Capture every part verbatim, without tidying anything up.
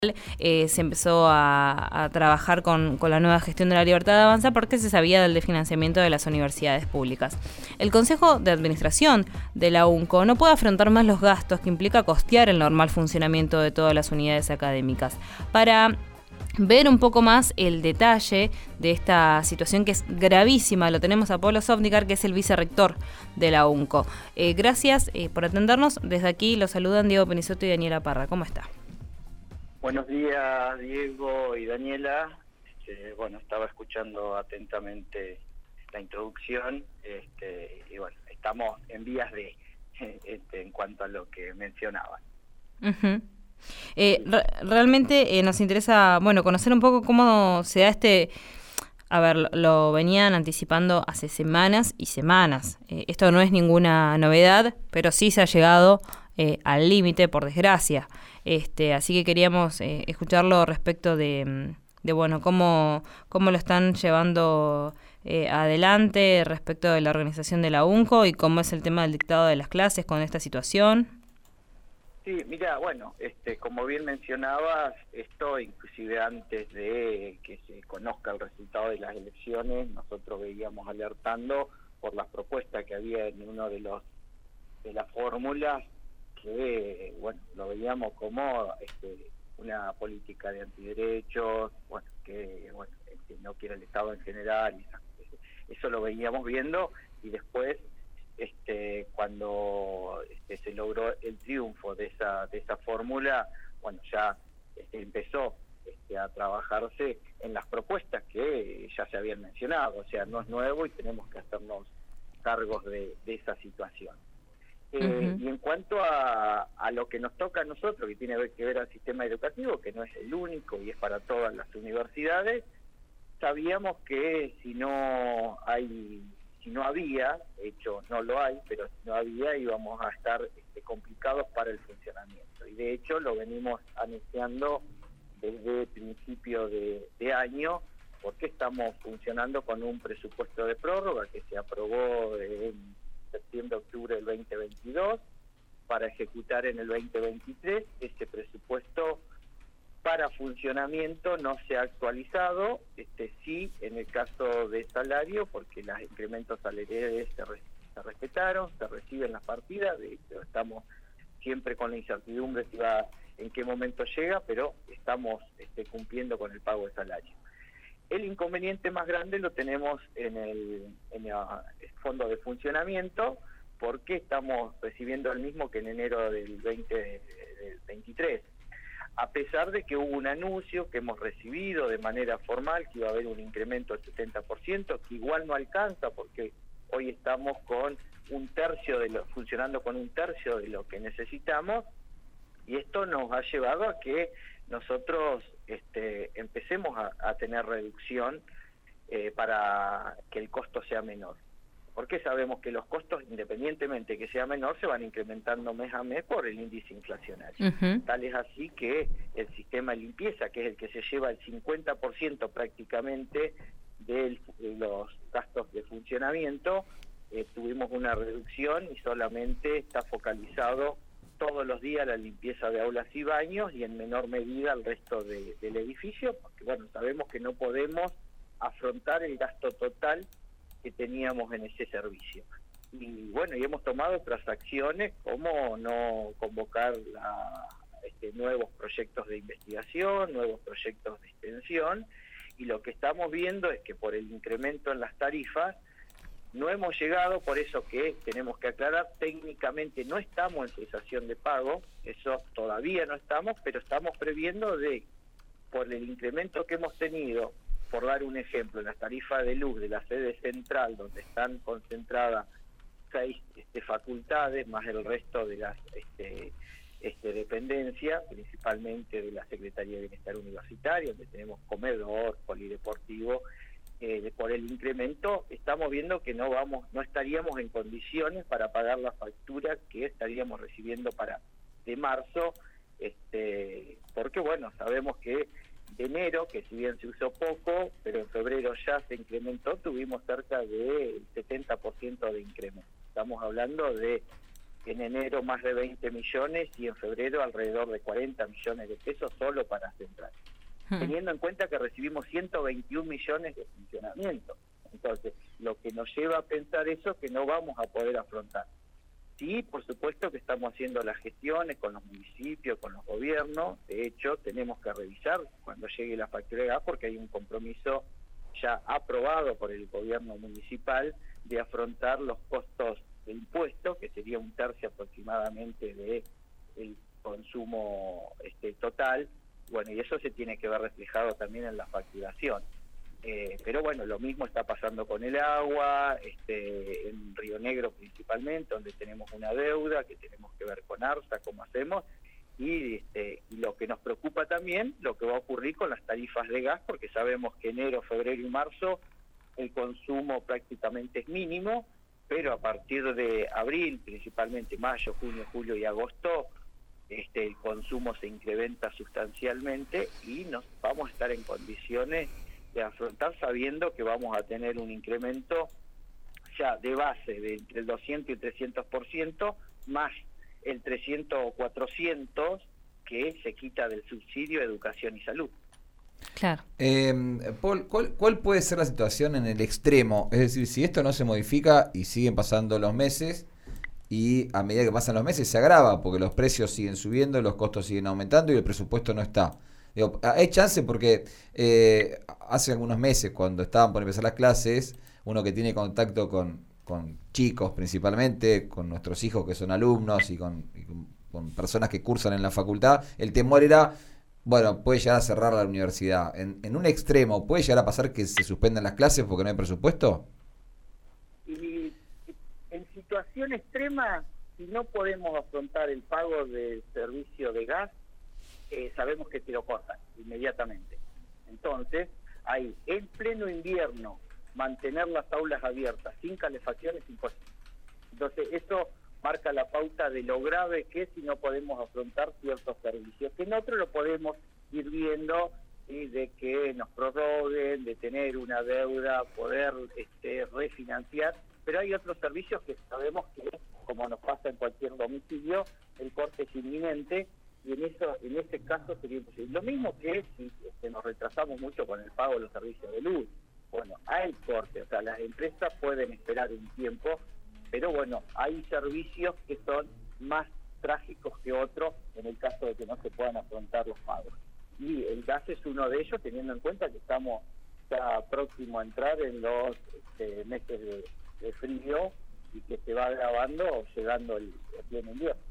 Eh, se empezó a, a trabajar con, con la nueva gestión de la Libertad de Avanza porque se sabía del desfinanciamiento de las universidades públicas. El Consejo de Administración de la UNCO no puede afrontar más los gastos que implica costear el normal funcionamiento de todas las unidades académicas. Para ver un poco más el detalle de esta situación que es gravísima, lo tenemos a Pablo Sovnicar, que es el vicerrector de la UNCO. Eh, gracias eh, por atendernos. Desde aquí los saludan Diego Penizzotto y Daniela Parra. ¿Cómo está? Buenos días, Diego y Daniela. Este, bueno, estaba escuchando atentamente la introducción este, y bueno, estamos en vías de, este, en cuanto a lo que mencionaban. Uh-huh. Eh, re- realmente eh, nos interesa, bueno, conocer un poco cómo se da este... A ver, lo, lo venían anticipando hace semanas y semanas. Eh, esto no es ninguna novedad, pero sí se ha llegado eh, al límite, por desgracia. Este, así que queríamos eh, escucharlo respecto de, de bueno, cómo, cómo lo están llevando eh, adelante respecto de la organización de la UNCO y cómo es el tema del dictado de las clases con esta situación. Sí, mira, bueno, este, como bien mencionabas, esto inclusive antes de que se conozca el resultado de las elecciones, nosotros veíamos alertando por las propuestas que había en uno de los de las fórmulas que, bueno, lo veíamos como este, una política de antiderechos, bueno, que, bueno, que no quiere el Estado en general, y eso lo veníamos viendo, y después este cuando este, se logró el triunfo de esa de esa fórmula, bueno, ya este, empezó este, a trabajarse en las propuestas que ya se habían mencionado, o sea, no es nuevo y tenemos que hacernos cargos de, de esa situación. Eh, uh-huh. Y en cuanto a, a lo que nos toca a nosotros, que tiene que ver al sistema educativo, que no es el único y es para todas las universidades, sabíamos que si no hay, si no había, de hecho no lo hay, pero si no había íbamos a estar este, complicados para el funcionamiento. Y de hecho lo venimos anunciando desde principio de, de año, porque estamos funcionando con un presupuesto de prórroga que se aprobó en septiembre-octubre del veinte veintidós para ejecutar en el veinte veintitrés. Ese presupuesto para funcionamiento no se ha actualizado, este sí en el caso de salario, porque los incrementos salariales se, re, se respetaron, se reciben las partidas, de hecho estamos siempre con la incertidumbre si va, en qué momento llega, pero estamos este, cumpliendo con el pago de salario. El inconveniente más grande lo tenemos en el, en el fondo de funcionamiento, porque estamos recibiendo el mismo que en enero del veinte veintitrés. A pesar de que hubo un anuncio que hemos recibido de manera formal que iba a haber un incremento del setenta por ciento, que igual no alcanza porque hoy estamos con un tercio de lo, funcionando con un tercio de lo que necesitamos, y esto nos ha llevado a que nosotros este, empecemos a, a tener reducción eh, para que el costo sea menor. Porque sabemos que los costos, independientemente que sea menor, se van incrementando mes a mes por el índice inflacionario. Uh-huh. Tal es así que el sistema de limpieza, que es el que se lleva el cincuenta por ciento prácticamente de los gastos de funcionamiento, eh, tuvimos una reducción y solamente está focalizado todos los días la limpieza de aulas y baños y en menor medida el resto de, del edificio, porque bueno, sabemos que no podemos afrontar el gasto total que teníamos en ese servicio. Y bueno, y hemos tomado otras acciones como no convocar la, este, nuevos proyectos de investigación, nuevos proyectos de extensión, y lo que estamos viendo es que por el incremento en las tarifas no hemos llegado, por eso que tenemos que aclarar, técnicamente no estamos en cesación de pago, eso todavía no estamos, pero estamos previendo de, por el incremento que hemos tenido, por dar un ejemplo, en las tarifas de luz de la sede central, donde están concentradas seis este, facultades, más el resto de las este, este, dependencias, principalmente de la Secretaría de Bienestar Universitario, donde tenemos comedor, polideportivo. Eh, por el incremento estamos viendo que no vamos, no estaríamos en condiciones para pagar la factura que estaríamos recibiendo para de marzo, este, porque bueno, sabemos que de enero, que si bien se usó poco, pero en febrero ya se incrementó, tuvimos cerca del setenta por ciento de incremento. Estamos hablando de en enero más de veinte millones y en febrero alrededor de cuarenta millones de pesos solo para Central, hmm. teniendo en cuenta que recibimos ciento veintiún millones de funcionamiento. Entonces, lo que nos lleva a pensar eso que no vamos a poder afrontar. Sí, por supuesto que estamos haciendo las gestiones con los municipios, con los gobiernos. De hecho, tenemos que revisar cuando llegue la factura de gas porque hay un compromiso ya aprobado por el gobierno municipal de afrontar los costos de impuestos, que sería un tercio aproximadamente de el consumo este, total. Bueno, y eso se tiene que ver reflejado también en la facturación. Eh, pero bueno, lo mismo está pasando con el agua, este, en Río Negro principalmente, donde tenemos una deuda que tenemos que ver con ARSA, cómo hacemos, y, este, y lo que nos preocupa también, lo que va a ocurrir con las tarifas de gas, porque sabemos que enero, febrero y marzo el consumo prácticamente es mínimo, pero a partir de abril, principalmente mayo, junio, julio y agosto, este, el consumo se incrementa sustancialmente y nos vamos a estar en condiciones de afrontar sabiendo que vamos a tener un incremento ya de base de entre el doscientos y el trescientos por ciento, más el trescientos o cuatrocientos que se quita del subsidio de educación y salud. Claro. Eh, Paul, ¿cuál, ¿cuál puede ser la situación en el extremo? Es decir, si esto no se modifica y siguen pasando los meses y a medida que pasan los meses se agrava porque los precios siguen subiendo, los costos siguen aumentando y el presupuesto no está. Digo, hay chance porque eh, hace algunos meses cuando estaban por empezar las clases, uno que tiene contacto con, con chicos principalmente, con nuestros hijos que son alumnos y con, y con, con personas que cursan en la facultad, el temor era... Bueno, puede llegar a cerrar la universidad. En, en un extremo, ¿puede llegar a pasar que se suspendan las clases porque no hay presupuesto? Y en situación extrema, si no podemos afrontar el pago del servicio de gas, eh, sabemos que te lo cortan inmediatamente. Entonces, hay en pleno invierno, mantener las aulas abiertas sin calefacción es imposible. Entonces, eso marca la pauta de lo grave que es si no podemos afrontar ciertos servicios, que en otro lo podemos ir viendo, ¿sí? De que nos prorroguen, de tener una deuda, poder este, refinanciar, pero hay otros servicios que sabemos que, como nos pasa en cualquier domicilio, el corte es inminente, y en eso en ese caso sería imposible. Lo mismo que si este, nos retrasamos mucho con el pago de los servicios de luz. Bueno, hay corte, o sea, las empresas pueden esperar un tiempo, pero bueno, hay servicios que son más trágicos que otros en el caso de que no se puedan afrontar los pagos. Y el gas es uno de ellos, teniendo en cuenta que estamos ya próximo a entrar en los este, meses de, de frío y que se va agravando llegando el, el pleno invierno.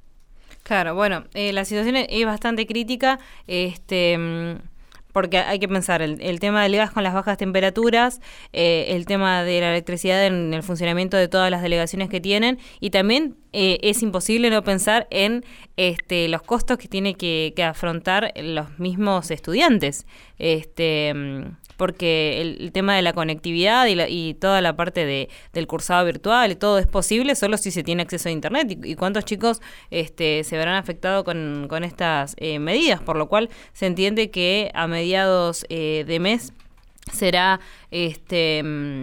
Claro, bueno, eh, la situación es bastante crítica, este... porque hay que pensar el, el tema del gas con las bajas temperaturas, eh, el tema de la electricidad en el funcionamiento de todas las delegaciones que tienen, y también eh, es imposible no pensar en este, los costos que tiene que, que afrontar los mismos estudiantes, este, porque el, el tema de la conectividad y, la, y toda la parte de, del cursado virtual y todo es posible solo si se tiene acceso a internet, y, y cuántos chicos este, se verán afectados con, con estas eh, medidas, por lo cual se entiende que a mediados eh, de mes será este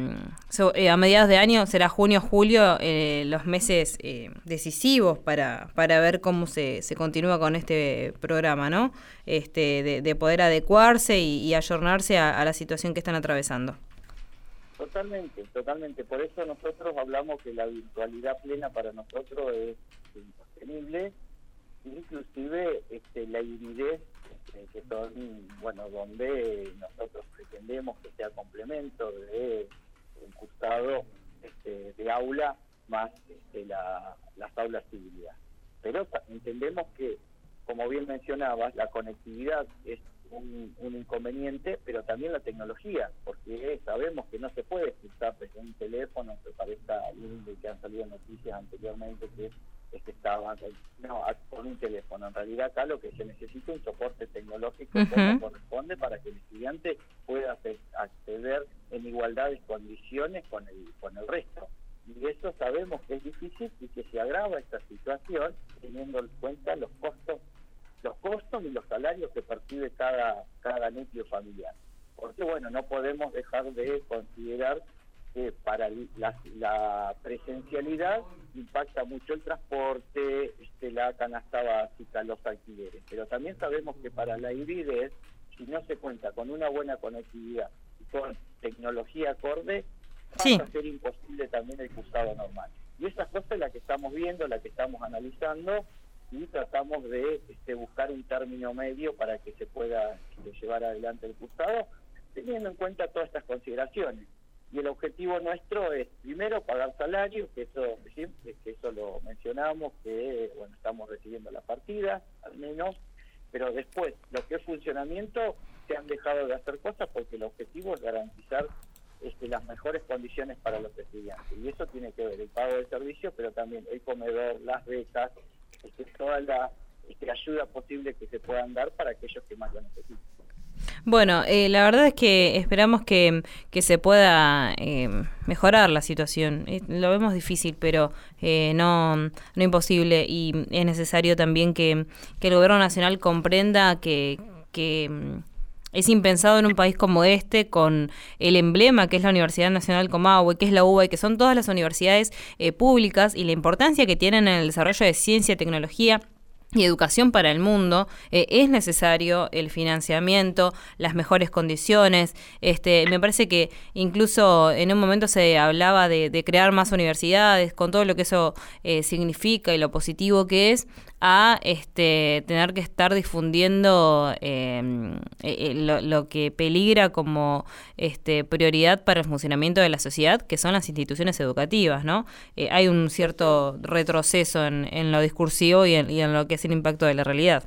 so, eh, a mediados de año será junio, julio, eh, los meses eh, decisivos para, para ver cómo se, se continúa con este programa, ¿no? Este, de, de poder adecuarse y, y ayornarse a, a la situación que están atravesando. Totalmente, totalmente. Por eso nosotros hablamos que la virtualidad plena para nosotros es insostenible, inclusive este, la hibridez, que son, bueno, donde nosotros pretendemos que sea complemento de un cursado este, de aula más este, la, las aulas híbridas. Pero entendemos que, como bien mencionabas, la conectividad es un, un inconveniente, pero también la tecnología, porque sabemos que no se puede cursar desde un teléfono, que parezca lindo, que han salido noticias anteriormente que es que estaba no, con un teléfono. En realidad acá lo que se necesita es un soporte tecnológico uh-huh. como corresponde para que el estudiante pueda acceder en igualdad de condiciones con el con el resto. Y eso sabemos que es difícil y que se agrava esta situación teniendo en cuenta los costos, los costos y los salarios que percibe cada, cada núcleo familiar. Porque bueno, no podemos dejar de considerar que para la, la presencialidad impacta mucho el transporte, este, la canasta básica, los alquileres, pero también sabemos que para la hibridez, si no se cuenta con una buena conectividad y con tecnología acorde, sí. va a ser imposible también el cursado normal. Y esa cosa es la que estamos viendo, la que estamos analizando, y tratamos de este, buscar un término medio para que se pueda este, llevar adelante el cursado, teniendo en cuenta todas estas consideraciones. Y el objetivo nuestro es, primero, pagar salario, que eso siempre, que eso lo mencionamos, que bueno, estamos recibiendo la partida, al menos, pero después, lo que es funcionamiento, se han dejado de hacer cosas porque el objetivo es garantizar este, las mejores condiciones para los estudiantes. Y eso tiene que ver el pago de servicios, pero también el comedor, las becas, este, toda la este, ayuda posible que se puedan dar para aquellos que más lo necesitan. Bueno, eh, la verdad es que esperamos que, que se pueda eh, mejorar la situación. Eh, lo vemos difícil, pero eh, no, no imposible, y es necesario también que, que el gobierno nacional comprenda que, que es impensado en un país como este, con el emblema que es la Universidad Nacional Comahue, que es la U B A y que son todas las universidades eh, públicas, y la importancia que tienen en el desarrollo de ciencia, tecnología y educación para el mundo. Eh, es necesario el financiamiento, las mejores condiciones. Este, me parece que incluso en un momento se hablaba de, de crear más universidades, con todo lo que eso eh, significa y lo positivo que es, a este, tener que estar difundiendo eh, eh, lo, lo que peligra como este, prioridad para el funcionamiento de la sociedad, que son las instituciones educativas, ¿no? Eh, hay un cierto retroceso en, en lo discursivo y en, y en lo que es el impacto de la realidad.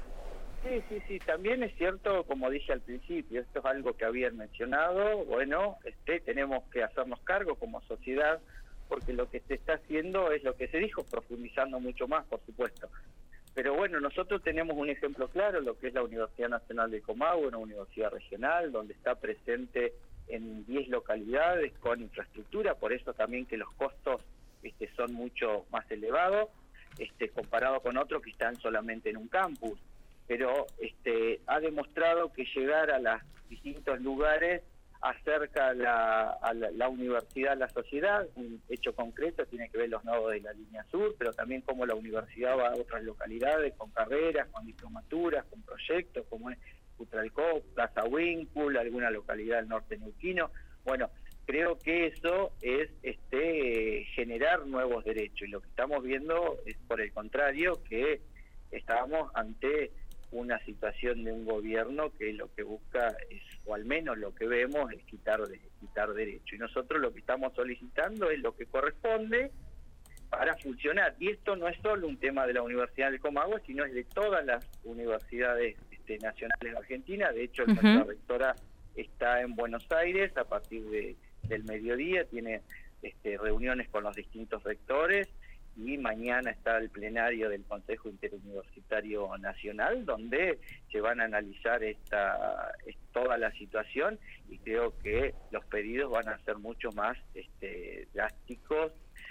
Sí, sí, sí, también es cierto, como dije al principio, esto es algo que habían mencionado, bueno, este, tenemos que hacernos cargo como sociedad, porque lo que se está haciendo es lo que se dijo, profundizando mucho más, por supuesto. Pero bueno, nosotros tenemos un ejemplo claro, lo que es la Universidad Nacional de Comahue, una universidad regional, donde está presente en diez localidades con infraestructura, por eso también que los costos este, son mucho más elevados, este, comparado con otros que están solamente en un campus. Pero este, ha demostrado que llegar a los distintos lugares acerca la, a la, la universidad a la sociedad. Un hecho concreto tiene que ver los nodos de la línea sur, pero también cómo la universidad va a otras localidades con carreras, con diplomaturas, con proyectos, como es Utralcó, Plaza Winkle, alguna localidad del norte neuquino. Bueno, creo que eso es este generar nuevos derechos, y lo que estamos viendo es, por el contrario, que estamos ante una situación de un gobierno que lo que busca es, o al menos lo que vemos, es quitar de, quitar derecho. Y nosotros lo que estamos solicitando es lo que corresponde para funcionar. Y esto no es solo un tema de la Universidad del Comahue, sino es de todas las universidades este, nacionales de Argentina. De hecho, uh-huh. nuestra rectora está en Buenos Aires a partir de, del mediodía, tiene este, reuniones con los distintos rectores, y mañana está el plenario del Consejo Interuniversitario Nacional, donde se van a analizar esta, toda la situación, y creo que los pedidos van a ser mucho más este, drásticos,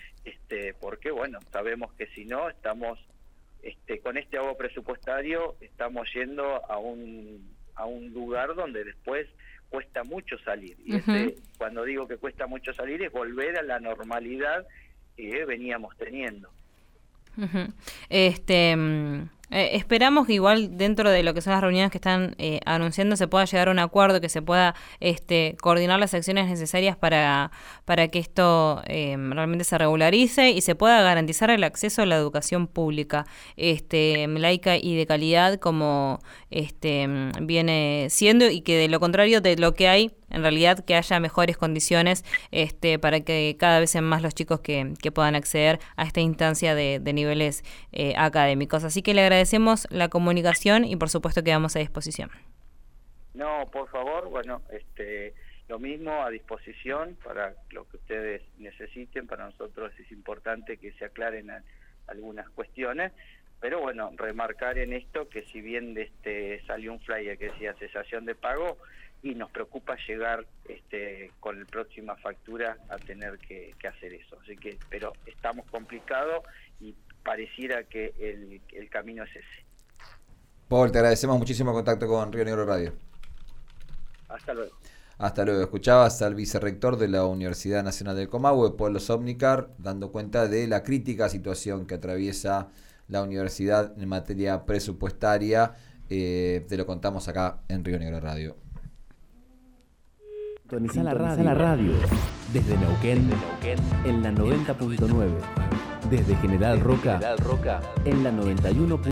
este, porque bueno, sabemos que si no, estamos este, con este ahogo presupuestario, estamos yendo a un, a un lugar donde después cuesta mucho salir. Y uh-huh. este, cuando digo que cuesta mucho salir, es volver a la normalidad que veníamos teniendo. Uh-huh. Este, eh, esperamos que igual dentro de lo que son las reuniones que están eh, anunciando se pueda llegar a un acuerdo, que se pueda este, coordinar las acciones necesarias para, para que esto eh, realmente se regularice y se pueda garantizar el acceso a la educación pública, este, laica y de calidad, como este, viene siendo, y que de lo contrario de lo que hay, en realidad que haya mejores condiciones este, para que cada vez sean más los chicos que, que puedan acceder a esta instancia de, de niveles eh, académicos. Así que le agradecemos la comunicación y por supuesto quedamos a disposición. No, por favor, bueno, este, lo mismo, a disposición para lo que ustedes necesiten. Para nosotros es importante que se aclaren a, algunas cuestiones, pero bueno, remarcar en esto que si bien de este salió un flyer que decía cesación de pago, y nos preocupa llegar este, con la próxima factura a tener que, que hacer eso. Así que, pero estamos complicados y pareciera que el, el camino es ese. Paul, te agradecemos muchísimo el contacto con Río Negro Radio. Hasta luego. Hasta luego. Escuchabas al vicerrector de la Universidad Nacional del Comahue, Polo Somnicar, dando cuenta de la crítica situación que atraviesa la universidad en materia presupuestaria. Eh, te lo contamos acá en Río Negro Radio. Sintoniza la radio, la radio. Desde Neuquén, en la noventa punto nueve. Desde General Roca, en la noventa y uno.